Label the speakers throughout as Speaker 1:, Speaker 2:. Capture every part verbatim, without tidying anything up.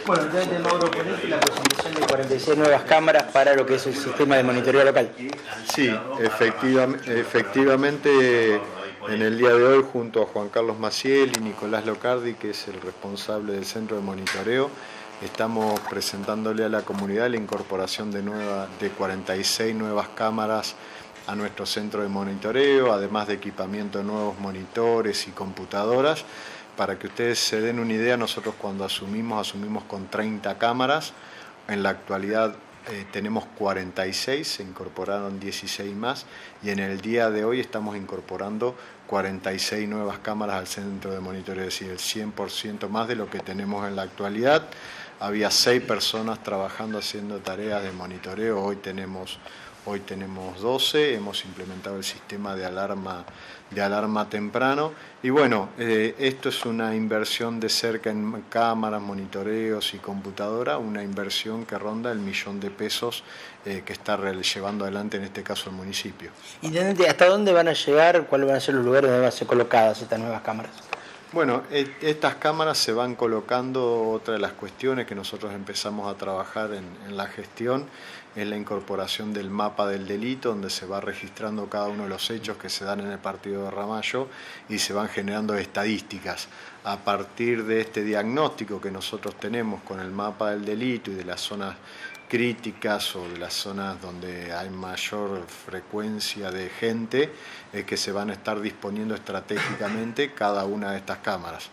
Speaker 1: Bueno, entonces Mauro, ponete la presentación de cuarenta y seis nuevas cámaras para lo que es el sistema de monitoreo local.
Speaker 2: Sí, efectivamente, efectivamente en el día de hoy, junto a Juan Carlos Maciel y Nicolás Locardi, que es el responsable del centro de monitoreo, estamos presentándole a la comunidad la incorporación de, nueva, de cuarenta y seis nuevas cámaras a nuestro centro de monitoreo, además de equipamiento de nuevos monitores y computadoras. Para que ustedes se den una idea, nosotros cuando asumimos, asumimos con treinta cámaras. En la actualidad eh, tenemos cuarenta y seis, se incorporaron dieciséis más, y en el día de hoy estamos incorporando cuarenta y seis nuevas cámaras al centro de monitoreo, es decir, el cien por ciento más de lo que tenemos en la actualidad. Había seis personas trabajando haciendo tareas de monitoreo, hoy tenemos, hoy tenemos doce, hemos implementado el sistema de alarma, de alarma temprano, y bueno, eh, esto es una inversión de cerca en cámaras, monitoreos y computadora, una inversión que ronda el millón de pesos eh, que está llevando adelante en este caso el municipio.
Speaker 1: Intendente, ¿hasta dónde van a llegar? ¿Cuáles van a ser los lugares donde van a ser colocadas estas nuevas cámaras?
Speaker 2: Bueno, estas cámaras se van colocando. Otra de las cuestiones que nosotros empezamos a trabajar en, en la gestión es la incorporación del mapa del delito, donde se va registrando cada uno de los hechos que se dan en el partido de Ramallo y se van generando estadísticas. A partir de este diagnóstico que nosotros tenemos con el mapa del delito y de las zonas críticas o de las zonas donde hay mayor frecuencia de gente, es que se van a estar disponiendo estratégicamente cada una de estas cámaras.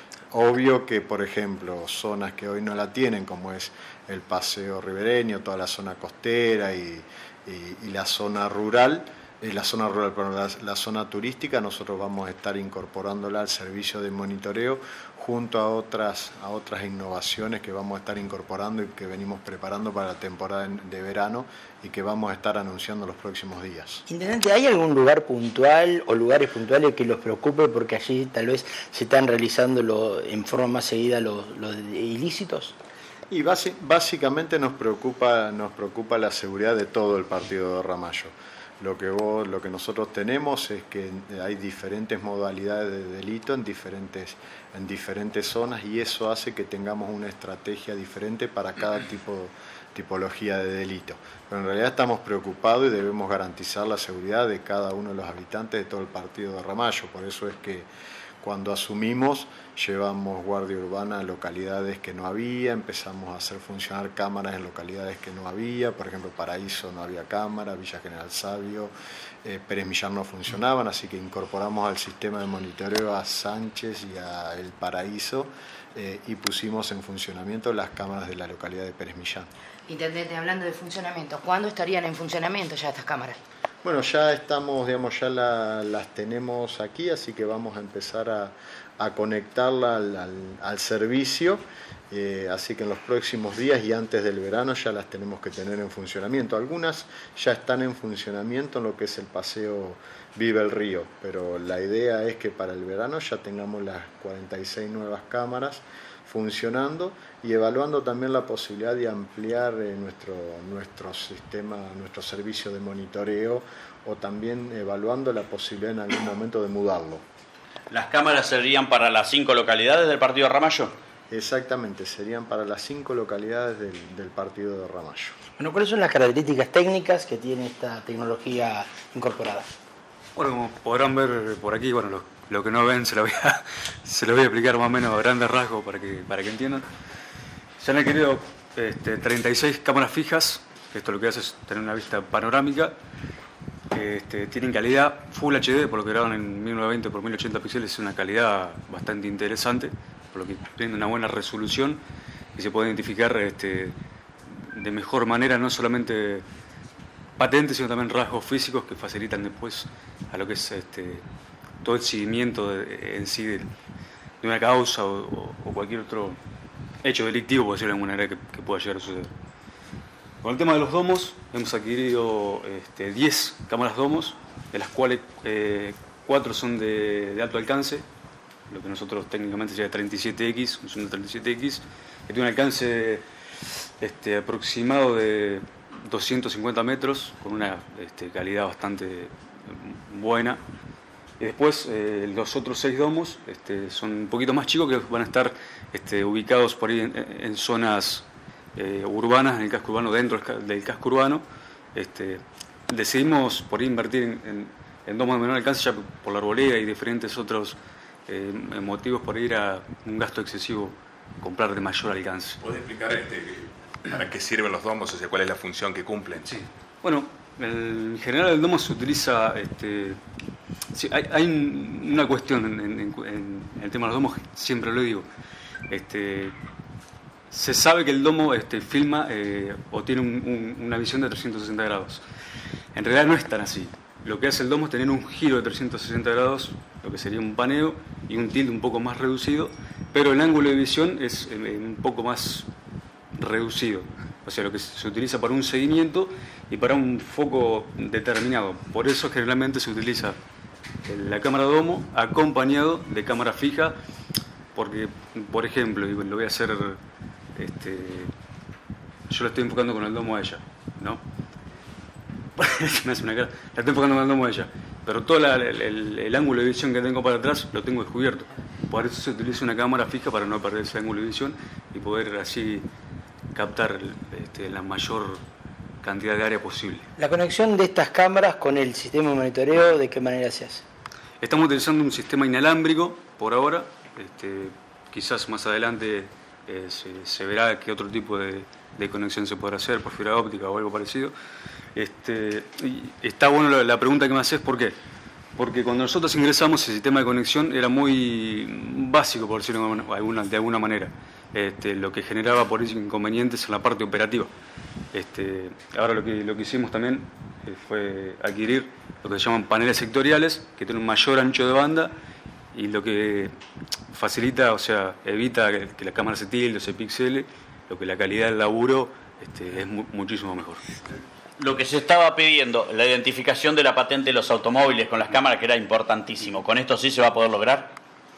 Speaker 2: Obvio que, por ejemplo, zonas que hoy no la tienen, como es el paseo ribereño, toda la zona costera y, y, y la zona rural, eh, la zona rural, perdón, la, la zona turística, nosotros vamos a estar incorporándola al servicio de monitoreo junto a otras, a otras innovaciones que vamos a estar incorporando y que venimos preparando para la temporada de verano y que vamos a estar anunciando los próximos días.
Speaker 1: Intendente, ¿hay algún lugar puntual o lugares puntuales que los preocupe porque allí tal vez se están realizando lo, en forma más seguida los, los ilícitos?
Speaker 2: Y básicamente nos preocupa, nos preocupa la seguridad de todo el partido de Ramallo. Lo que, vos, lo que nosotros tenemos es que hay diferentes modalidades de delito en diferentes, en diferentes zonas, y eso hace que tengamos una estrategia diferente para cada tipo, tipología de delito. Pero en realidad estamos preocupados y debemos garantizar la seguridad de cada uno de los habitantes de todo el partido de Ramallo. Por eso es que cuando asumimos llevamos guardia urbana a localidades que no había, empezamos a hacer funcionar cámaras en localidades que no había, por ejemplo Paraíso no había cámara, Villa General Sabio, eh, Pérez Millán no funcionaban, así que incorporamos al sistema de monitoreo a Sánchez y a El Paraíso eh, y pusimos en funcionamiento las cámaras de la localidad de Pérez Millán.
Speaker 3: Intendente, hablando de funcionamiento, ¿cuándo estarían en funcionamiento ya estas cámaras?
Speaker 2: Bueno, ya estamos, digamos, ya la, las tenemos aquí, así que vamos a empezar a, a conectarla al, al, al servicio, eh, así que en los próximos días y antes del verano ya las tenemos que tener en funcionamiento. Algunas ya están en funcionamiento en lo que es el paseo Vive el Río, pero la idea es que para el verano ya tengamos las cuarenta y seis nuevas cámaras funcionando y evaluando también la posibilidad de ampliar eh, nuestro, nuestro sistema, nuestro servicio de monitoreo, o también evaluando la posibilidad en algún momento de mudarlo.
Speaker 4: ¿Las cámaras serían para las cinco localidades del partido de Ramallo?
Speaker 2: Exactamente, serían para las cinco localidades del, del partido de Ramallo.
Speaker 1: Bueno, ¿cuáles son las características técnicas que tiene esta tecnología incorporada?
Speaker 5: Bueno, como podrán ver por aquí, bueno, lo, lo que no ven se lo, voy a, se lo voy a explicar más o menos a grandes rasgos para que, para que entiendan. Se han adquirido este, treinta y seis cámaras fijas, esto lo que hace es tener una vista panorámica, este, tienen calidad Full H D, por lo que graban en mil novecientos veinte por mil ochenta píxeles, es una calidad bastante interesante, por lo que tienen una buena resolución y se puede identificar este, de mejor manera no solamente patentes, sino también rasgos físicos que facilitan después a lo que es este, todo el seguimiento de, en sí de, de una causa o, o, o cualquier otro hecho delictivo, por decirlo de alguna manera, que, que pueda llegar a suceder. Con el tema de los domos, hemos adquirido este, diez cámaras domos, de las cuales eh, cuatro son de, de alto alcance, lo que nosotros técnicamente se llama treinta y siete equis, son de treinta y siete equis, que tiene un alcance este, aproximado de doscientos cincuenta metros, con una este, calidad bastante buena. Y después eh, los otros seis domos este, son un poquito más chicos, que van a estar este, ubicados por ahí en, en zonas eh, urbanas, en el casco urbano, dentro del casco urbano. Este, decidimos por ahí invertir en, en, en domos de menor alcance ya por la arboleda y diferentes otros eh, motivos por ir a un gasto excesivo, comprar de mayor alcance.
Speaker 6: ¿Puedes explicar este, para qué sirven los domos, o sea, cuál es la función que cumplen?
Speaker 5: Sí. Bueno, el, en general el domo se utiliza, este, sí, hay, hay una cuestión en, en, en el tema de los domos, siempre lo digo, este, se sabe que el domo este, filma eh, o tiene un, un, una visión de trescientos sesenta grados. En realidad no es tan así. Lo que hace el domo es tener un giro de trescientos sesenta grados, lo que sería un paneo, y un tilde un poco más reducido, pero el ángulo de visión es eh, un poco más reducido. O sea, lo que se utiliza para un seguimiento y para un foco determinado. Por eso generalmente se utiliza la cámara domo acompañado de cámara fija, porque, por ejemplo, y lo voy a hacer, este, yo la estoy enfocando con el domo a ella, ¿no? Me hace una cara. La estoy enfocando con el domo a ella, pero todo la, el, el, el ángulo de visión que tengo para atrás lo tengo descubierto. Por eso se utiliza una cámara fija para no perder ese ángulo de visión y poder así captar este, la mayor cantidad de área posible.
Speaker 1: La conexión de estas cámaras con el sistema de monitoreo, ¿de qué manera se hace?
Speaker 5: Estamos utilizando un sistema inalámbrico por ahora. Este, quizás más adelante eh, se, se verá qué otro tipo de, de conexión se podrá hacer por fibra óptica o algo parecido. Este, y está bueno la, la pregunta que me haces, ¿por qué? Porque cuando nosotros ingresamos el sistema de conexión era muy básico, por decirlo de alguna, de alguna manera. Este, lo que generaba por eso inconvenientes en la parte operativa. Este, ahora lo que, lo que hicimos también eh, fue adquirir lo que se llaman paneles sectoriales, que tienen un mayor ancho de banda y lo que facilita, o sea, evita que, que la cámara se tilde o se pixele, lo que la calidad del laburo este, es mu muchísimo mejor.
Speaker 4: Lo que se estaba pidiendo, la identificación de la patente de los automóviles con las cámaras, que era importantísimo. ¿Con esto sí se va a poder lograr?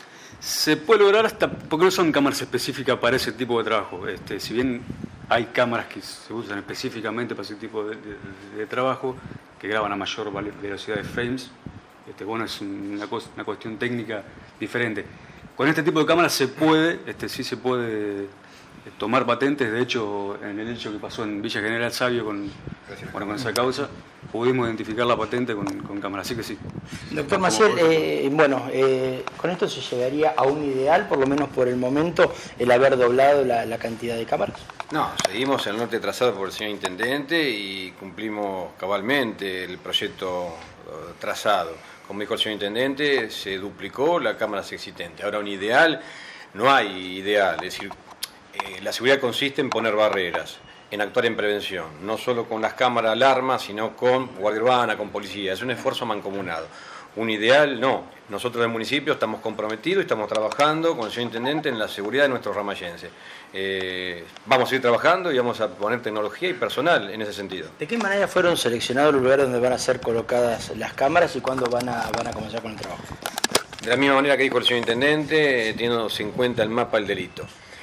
Speaker 5: Se puede lograr hasta, porque no son cámaras específicas para ese tipo de trabajo. Este, si bien hay cámaras que se usan específicamente para ese tipo de, de, de trabajo, que graban a mayor velocidad de frames, este, bueno, es una, una cuestión técnica diferente. Con este tipo de cámaras se puede, este, sí se puede tomar patentes. De hecho, en el hecho que pasó en Villa General Sabio con, bueno, con esa causa, pudimos identificar la patente con, con cámara, así que sí.
Speaker 1: Doctor Maciel, eh, bueno, eh, con esto se llegaría a un ideal, por lo menos por el momento, el haber doblado la, la cantidad de cámaras.
Speaker 7: No, seguimos el norte trazado por el señor Intendente y cumplimos cabalmente el proyecto uh, trazado. Como dijo el señor Intendente, se duplicó la cámara existente. Ahora, un ideal, no hay ideal, es decir, eh, la seguridad consiste en poner barreras, en actuar en prevención, no solo con las cámaras alarma, sino con guardia urbana, con policía. Es un esfuerzo mancomunado. Un ideal, no. Nosotros del municipio estamos comprometidos y estamos trabajando con el señor Intendente en la seguridad de nuestros ramayenses. Eh, vamos a ir trabajando y vamos a poner tecnología y personal en ese sentido.
Speaker 1: ¿De qué manera fueron seleccionados los lugares donde van a ser colocadas las cámaras y cuándo van a, van a comenzar con el trabajo?
Speaker 7: De la misma manera que dijo el señor Intendente, teniendo en cuenta el mapa del delito.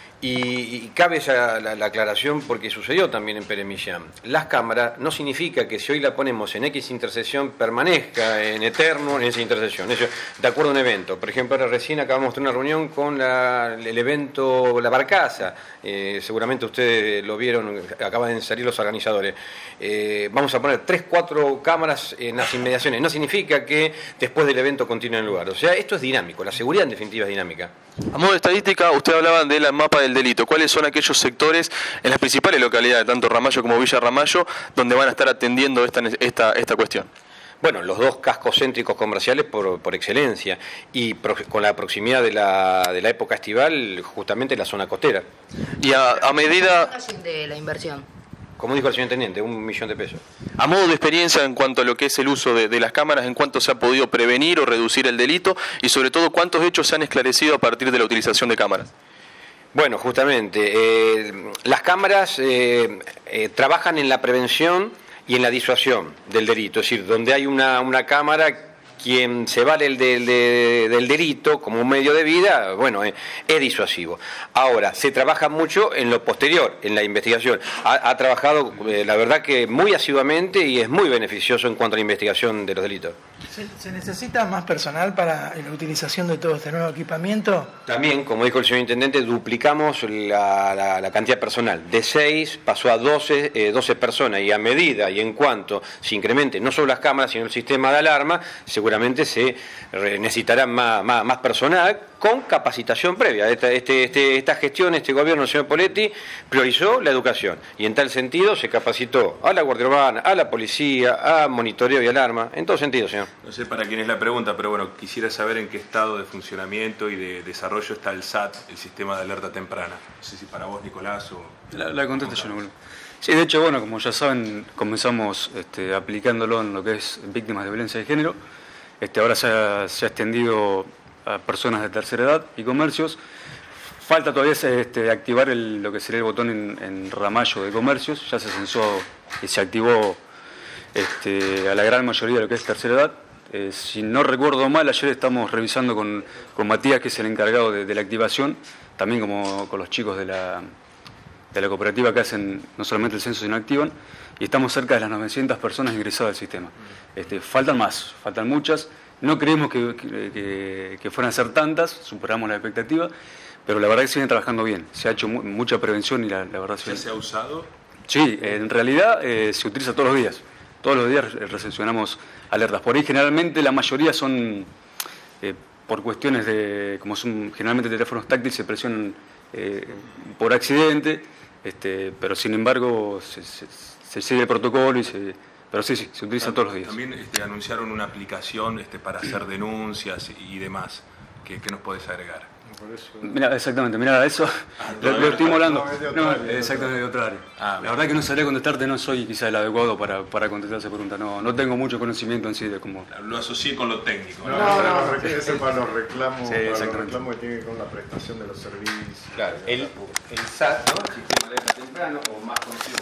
Speaker 7: Y, y cabe esa, la, la aclaración porque sucedió también en Pérez Millán. Las cámaras no significa que si hoy la ponemos en X intersección permanezca en eterno en esa intersección. Eso, de acuerdo a un evento. Por ejemplo, ahora recién acabamos de tener una reunión con la, el evento La Barcaza. Eh, seguramente ustedes lo vieron, acaban de salir los organizadores. Eh, vamos a poner tres, cuatro cámaras en las inmediaciones. No significa que después del evento continúe en el lugar. O sea, esto es dinámico. La seguridad en definitiva es dinámica.
Speaker 8: A modo de estadística, usted hablaba del mapa del delito. ¿Cuáles son aquellos sectores en las principales localidades, tanto Ramallo como Villa Ramallo, donde van a estar atendiendo esta, esta, esta cuestión?
Speaker 7: Bueno, los dos cascos céntricos comerciales por, por excelencia y pro, con la proximidad de la, de la época estival, justamente la zona costera.
Speaker 8: Y a, a medida...
Speaker 3: de la inversión.
Speaker 7: Como dijo el señor Intendente, un millón de pesos.
Speaker 8: A modo de experiencia en cuanto a lo que es el uso de, de las cámaras, ¿en cuánto se ha podido prevenir o reducir el delito? Y sobre todo, ¿cuántos hechos se han esclarecido a partir de la utilización de cámaras?
Speaker 7: Bueno, justamente, eh, las cámaras eh, eh, trabajan en la prevención y en la disuasión del delito. Es decir, donde hay una, una cámara quien se vale el del, de, del delito como un medio de vida, bueno, eh, es disuasivo. Ahora, se trabaja mucho en lo posterior, en la investigación. Ha, ha trabajado, eh, la verdad que muy asiduamente y es muy beneficioso en cuanto a la investigación de los delitos.
Speaker 9: ¿Se, se necesita más personal para la utilización de todo este nuevo equipamiento?
Speaker 7: También, como dijo el señor Intendente, duplicamos la, la, la cantidad personal. De seis pasó a doce, eh, doce personas y a medida y en cuanto se incremente no solo las cámaras, sino el sistema de alarma, seguramente se necesitará más, más, más personal con capacitación previa. Esta, este, este, esta gestión, este gobierno del señor Poletti priorizó la educación y en tal sentido se capacitó a la Guardia Urbana, a la policía, a monitoreo y alarma, en todo sentido, señor.
Speaker 6: No sé para quién es la pregunta, pero bueno, quisiera saber en qué estado de funcionamiento y de desarrollo está el S A T, el sistema de alerta temprana. No sé si para vos, Nicolás, o...
Speaker 5: La, la contesto yo, no. Sí, de hecho, bueno, como ya saben, comenzamos este, aplicándolo en lo que es víctimas de violencia de género. Este, ahora se ha, se ha extendido a personas de tercera edad y comercios. Falta todavía este, activar el, lo que sería el botón en, en Ramallo de comercios. Ya se censó y se activó este, a la gran mayoría de lo que es tercera edad. Eh, si no recuerdo mal, ayer estamos revisando con, con Matías, que es el encargado de, de la activación, también como con los chicos de la, de la cooperativa que hacen no solamente el censo, sino activan, y estamos cerca de las novecientas personas ingresadas al sistema. Este, faltan más, faltan muchas. No creemos que, que, que fueran a ser tantas, superamos la expectativa, pero la verdad que se viene trabajando bien. Se ha hecho mu mucha prevención y la, la verdad se
Speaker 6: ¿Ya se ha usado?
Speaker 5: Sí, en realidad eh, se utiliza todos los días. Todos los días recepcionamos alertas. Por ahí generalmente la mayoría son eh, por cuestiones de, como son generalmente teléfonos táctiles, se presionan eh, por accidente, este, pero sin embargo se, se, se sigue el protocolo y se... Pero sí, sí, se utiliza todos los días.
Speaker 6: También este, anunciaron una aplicación este, para hacer denuncias y demás. ¿Qué, qué nos podés agregar?
Speaker 5: Mira, exactamente, mira, eso ah, lo, lo estoy hablando. No, exactamente de otra área. Ah, la verdad que no sabría contestarte, no soy quizá el adecuado para, para contestar esa pregunta. No, no tengo mucho conocimiento en sí de cómo.
Speaker 6: Lo asocié con lo técnico.
Speaker 2: No, no, no, no, ese es para los reclamos,
Speaker 5: sí,
Speaker 2: para los reclamos que tienen que ver con la prestación de los servicios.
Speaker 7: Claro, el, el S A T, ¿no? El sistema de alerta temprano, o más conocido